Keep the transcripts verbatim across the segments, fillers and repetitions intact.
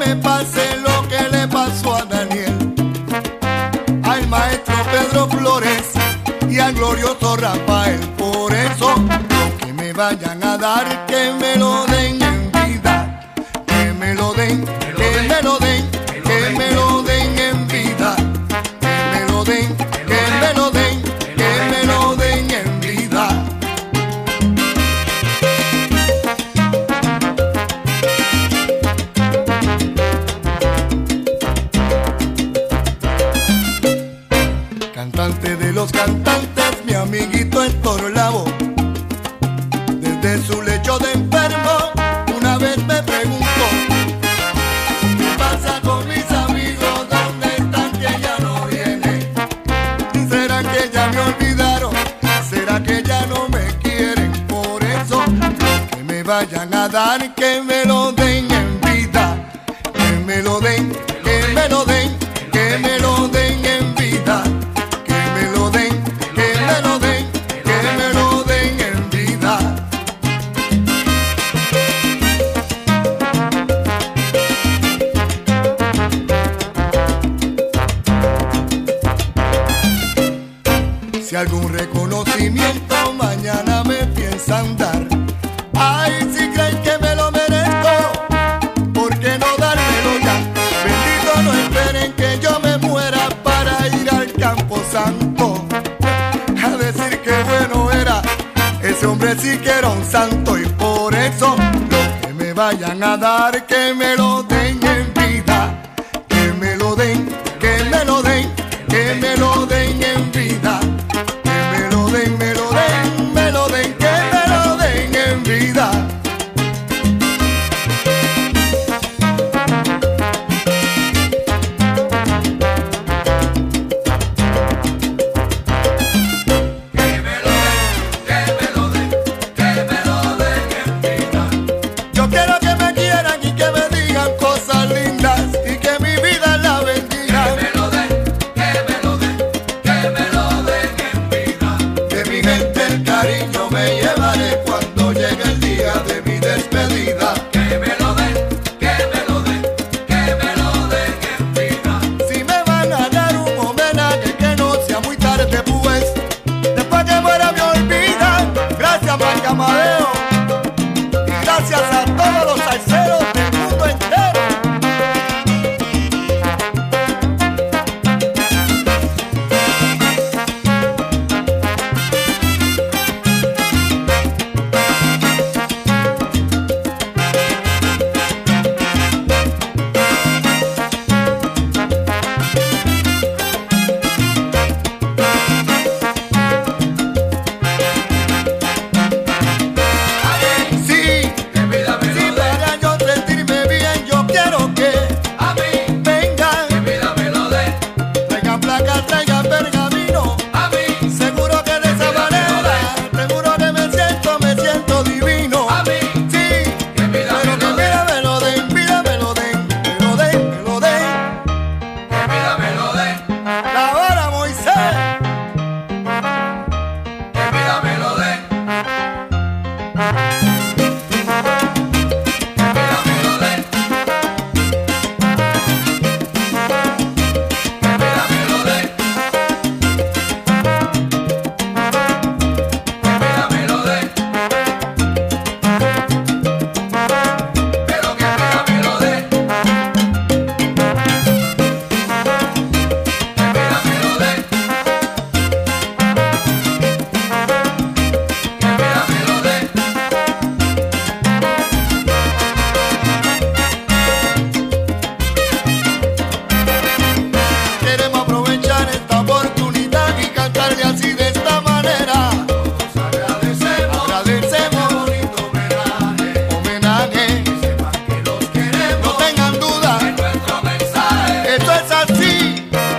le pase lo que le pasó a Daniel, al maestro Pedro Flores y al glorioso Rafael. Por eso, lo que me vayan a dar, que me lo den en vida, que me lo den, que me lo den, que me lo den en vida, que me lo den, que me lo den, que me lo den en vida. Cantante de los cantantes, mi amiguito Héctor Lavoe, desde su lecho de enfermo, una vez me preguntó: ¿qué pasa con mis amigos? ¿Dónde están que ya no vienen? ¿Será que ya me olvidaron? ¿Será que ya no me quieren? Por eso, lo que me vayan a dar, que me lo den en vida, que me lo den, que me lo den, que me lo den en vida. Si algún reconocimiento mañana me piensan dar, ay, si creen que me lo merezco, ¿por qué no dármelo ya? Bendito, no esperen que yo me muera para ir al campo santo a decir que bueno era, ese hombre sí que era un santo. Y por eso, lo que me vayan a dar, que me lo den en vida, que me lo den, que me lo den, que me lo den en vida. Me lo den, me lo den, me lo den, que me lo den en vida. Que me lo den, que me lo den, que me lo den en vida. Yo quiero que me quieran y que me digan cosas lindas y que mi vida la bendiga. Que me lo den, que me lo den, que me lo den en vida. De mi gente el cariño me llevaré cuando llegue el día de mi despedida. Que me lo den, que me lo den, que me lo den en vida. Si me van a dar un homenaje, que no sea muy tarde, pues después que muera me olvidan. Gracias, Marc Amadeo, y gracias a todos los salseros del mundo entero. Sí, sí, para yo sentirme bien, yo quiero que a mí vengan, que vida me lo den, traigan placas, traigan pergamino, a mí seguro que de esa manera, seguro que me siento, me siento divino, a mí sí, que vida pero que vida me lo den, vida me lo den, me lo den, me lo den, que vida me lo den, la hora Moisés, que vida me lo den. Queremos aprovechar esta oportunidad y cantarle así de esta manera. Todos agradecemos, agradecemos, bonito homenaje, homenaje. Que sepan que los queremos, no tengan duda en nuestro mensaje. Esto es así.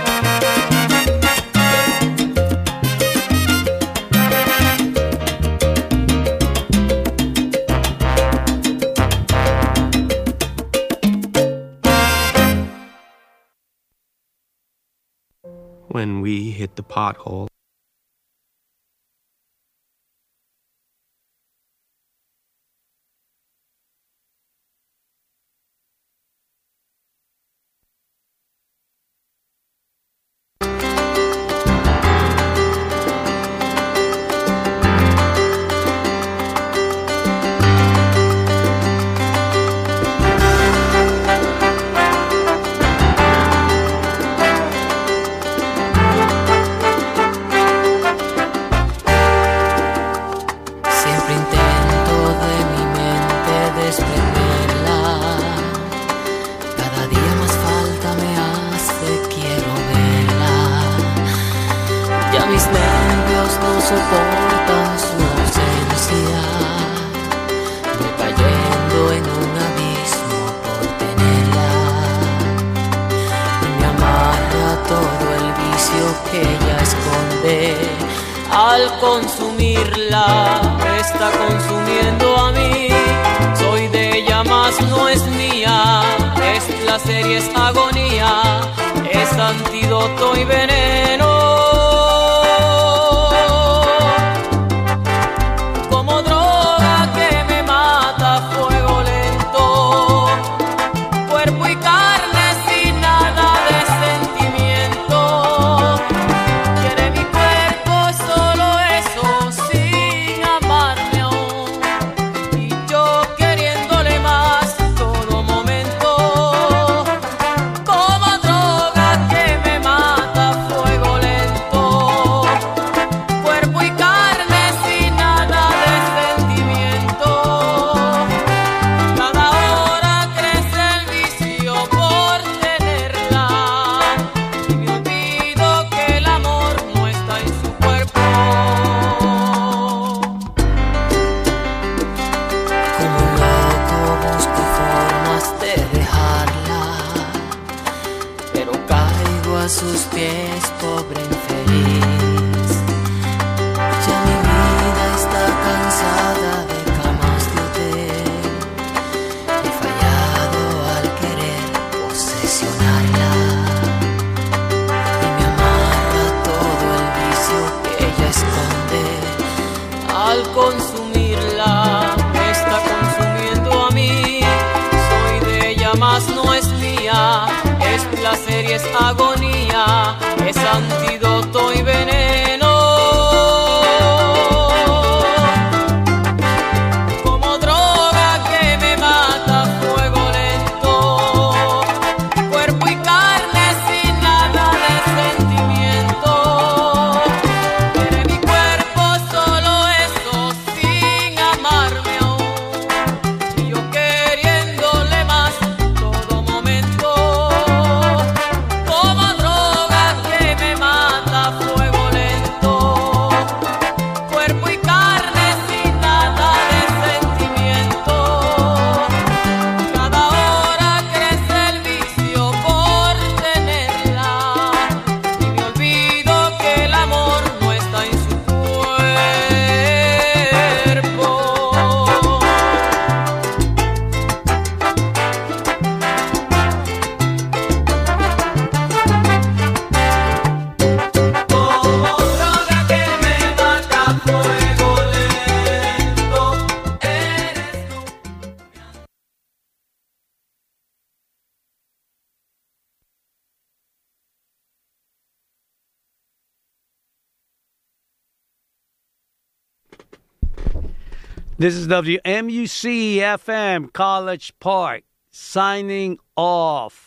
When we hit the pothole. soporta su ausencia, voy cayendo en un abismo por tenerla, y me amarra todo el vicio que ella esconde. Al consumirla, me está consumiendo a mí. Soy de ella, más no es mía. Es placer y es agonía, es antídoto y veneno. Como droga que me mata a fuego lento, cuerpo y carne sin nada de sentimiento. Quiere mi cuerpo, solo eso, sin amarme aún, y yo queriéndole más todo momento. Como droga que me mata a fuego lento, cuerpo y carne sin nada de sentimiento. Cada hora crece el vicio por tenerla, y me olvido que el amor no está en su cuerpo. Como un loco busco formas de dejarla, pero caigo a sus pies, pobre infeliz. Ya mi vida está cansada de camas de hotel. He fallado al querer posesionarla, y me amarra todo el vicio que ella esconde. Al consumirla, me está consumiendo a mí. Soy de ella, más no es mía. Es placer y es agonía, es antídoto y veneno. Como droga que me mata a fuego lento, cuerpo y carne sin nada de sentimiento. Quiere mi cuerpo, solo eso, sin amarme aún, y yo queriéndole más todo momento. Como droga que me mata a fuego lento, cuerpo y carne sin nada de sentimiento. Cada hora crece el vicio por tenerla, y me olvido que el amor no está en su cuerpo. Como droga que me mata a fuego lento, eres tú. This is W M U C F M College Park signing off.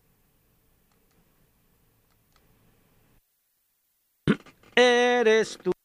Eres tú.